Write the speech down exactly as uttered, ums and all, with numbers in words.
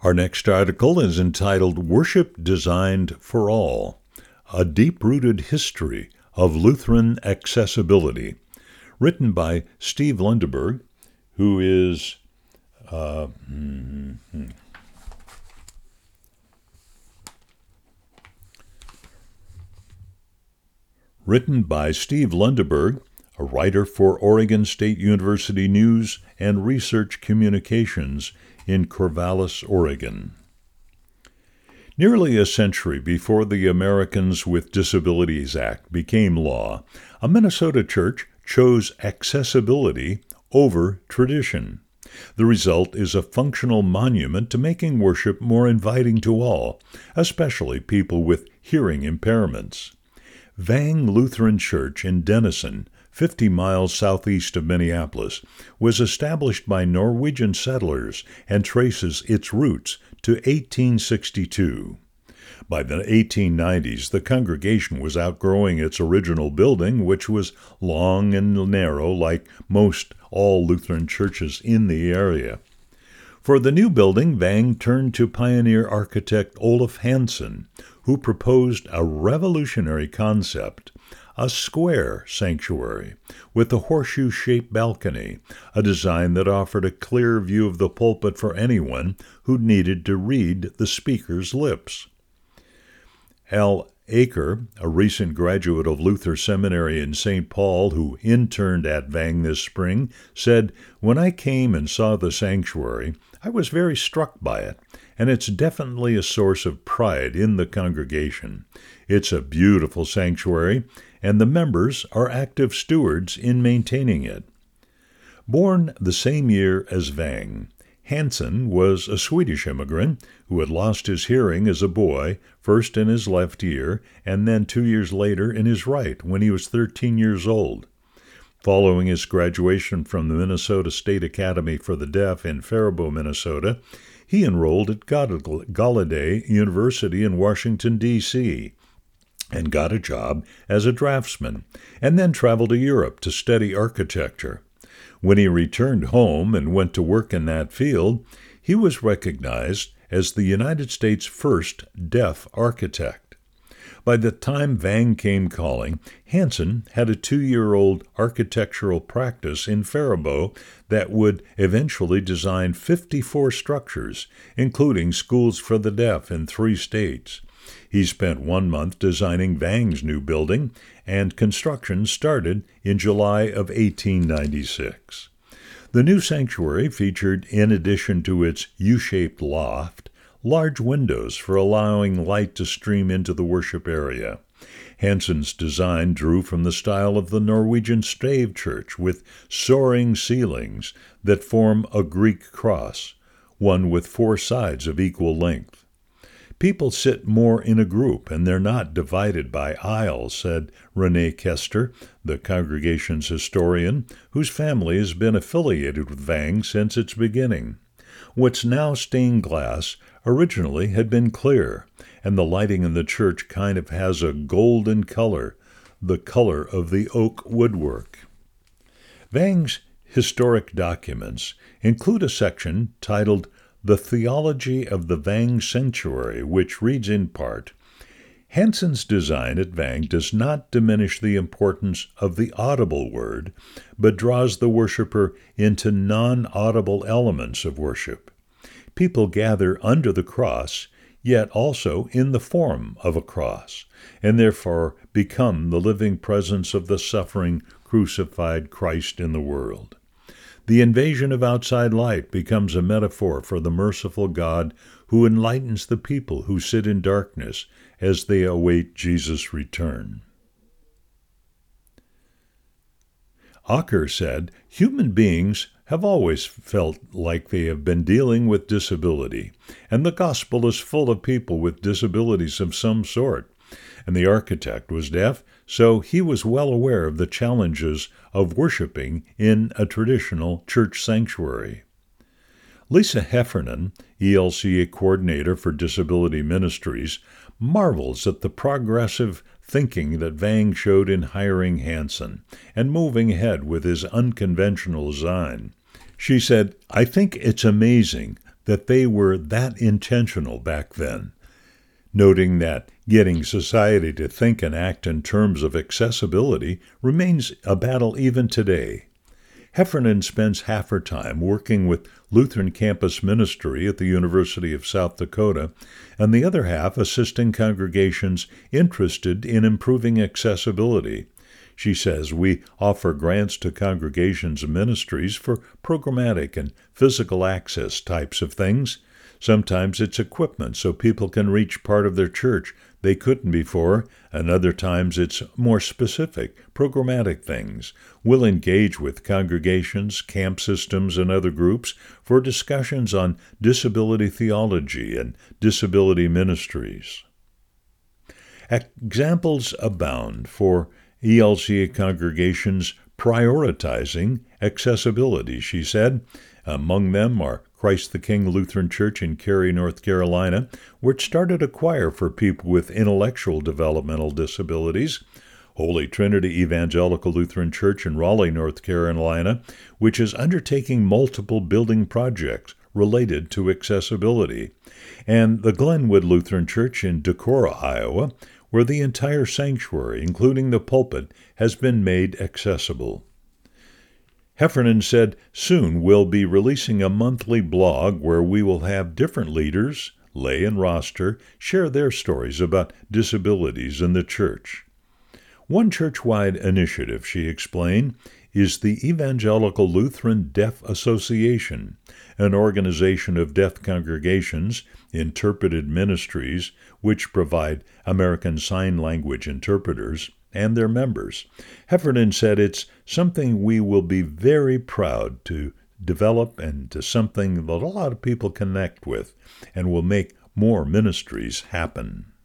Our next article is entitled Worship Designed for All, A Deep-Rooted History of Lutheran Accessibility, written by Steve Lundeberg, who is uh, mm-hmm. written by Steve Lundeberg, a writer for Oregon State University News and Research Communications in Corvallis, Oregon. Nearly a century before the Americans with Disabilities Act became law, a Minnesota church chose accessibility over tradition. The result is a functional monument to making worship more inviting to all, especially people with hearing impairments. Vang Lutheran Church in Denison, fifty miles southeast of Minneapolis, was established by Norwegian settlers and traces its roots to eighteen sixty-two. By the eighteen nineties, the congregation was outgrowing its original building, which was long and narrow like most all Lutheran churches in the area. For the new building, Vang turned to pioneer architect Olaf Hansen, who proposed a revolutionary concept, a square sanctuary with a horseshoe-shaped balcony, a design that offered a clear view of the pulpit for anyone who needed to read the speaker's lips. Al Aker, a recent graduate of Luther Seminary in Saint Paul who interned at Vang this spring, said, "When I came and saw the sanctuary, I was very struck by it, and it's definitely a source of pride in the congregation. It's a beautiful sanctuary, and the members are active stewards in maintaining it." Born the same year as Vang, Hansen was a Swedish immigrant who had lost his hearing as a boy, first in his left ear and then two years later in his right when he was thirteen years old. Following his graduation from the Minnesota State Academy for the Deaf in Faribault, Minnesota, he enrolled at Gallaudet University in Washington, D C, and got a job as a draftsman, and then traveled to Europe to study architecture. When he returned home and went to work in that field, he was recognized as the United States' first deaf architect. By the time Vang came calling, Hansen had a two-year-old architectural practice in Faribault that would eventually design fifty-four structures, including schools for the deaf in three states. He spent one month designing Vang's new building, and construction started in July of eighteen ninety-six. The new sanctuary featured, in addition to its U-shaped loft, large windows for allowing light to stream into the worship area. Hansen's design drew from the style of the Norwegian stave church with soaring ceilings that form a Greek cross, one with four sides of equal length. "People sit more in a group, and they're not divided by aisles," said Renee Kester, the congregation's historian, whose family has been affiliated with Vang since its beginning. What's now stained glass originally had been clear, and the lighting in the church kind of has a golden color, the color of the oak woodwork. Vang's historic documents include a section titled The Theology of the Vang Sanctuary, which reads in part, "Hansen's design at Vang does not diminish the importance of the audible word, but draws the worshiper into non-audible elements of worship. People gather under the cross, yet also in the form of a cross, and therefore become the living presence of the suffering, crucified Christ in the world. The invasion of outside light becomes a metaphor for the merciful God who enlightens the people who sit in darkness as they await Jesus' return." Aker said, "Human beings have always felt like they have been dealing with disability, and the gospel is full of people with disabilities of some sort. And the architect was deaf, so he was well aware of the challenges of worshiping in a traditional church sanctuary." Lisa Heffernan, E L C A coordinator for Disability Ministries, marvels at the progressive thinking that Vang showed in hiring Hansen and moving ahead with his unconventional design. She said, "I think it's amazing that they were that intentional back then, noting that getting society to think and act in terms of accessibility remains a battle even today. Heffernan spends half her time working with Lutheran Campus Ministry at the University of South Dakota, and the other half assisting congregations interested in improving accessibility. She says, we offer grants to congregations and ministries for programmatic and physical access types of things. Sometimes it's equipment so people can reach part of their church they couldn't before, and other times it's more specific, programmatic things. We'll engage with congregations, camp systems, and other groups for discussions on disability theology and disability ministries. Examples abound for E L C congregations prioritizing accessibility, she said. Among them are Christ the King Lutheran Church in Cary, North Carolina, which started a choir for people with intellectual developmental disabilities. Holy Trinity Evangelical Lutheran Church in Raleigh, North Carolina, which is undertaking multiple building projects related to accessibility. And the Glenwood Lutheran Church in Decorah, Iowa, where the entire sanctuary, including the pulpit, has been made accessible. Heffernan said, soon we'll be releasing a monthly blog where we will have different leaders, lay and roster, share their stories about disabilities in the church. One church-wide initiative, she explained, is the Evangelical Lutheran Deaf Association, an organization of deaf congregations, interpreted ministries, which provide American Sign Language interpreters, and their members. Heffernan said it's something we will be very proud to develop and to something that a lot of people connect with and will make more ministries happen.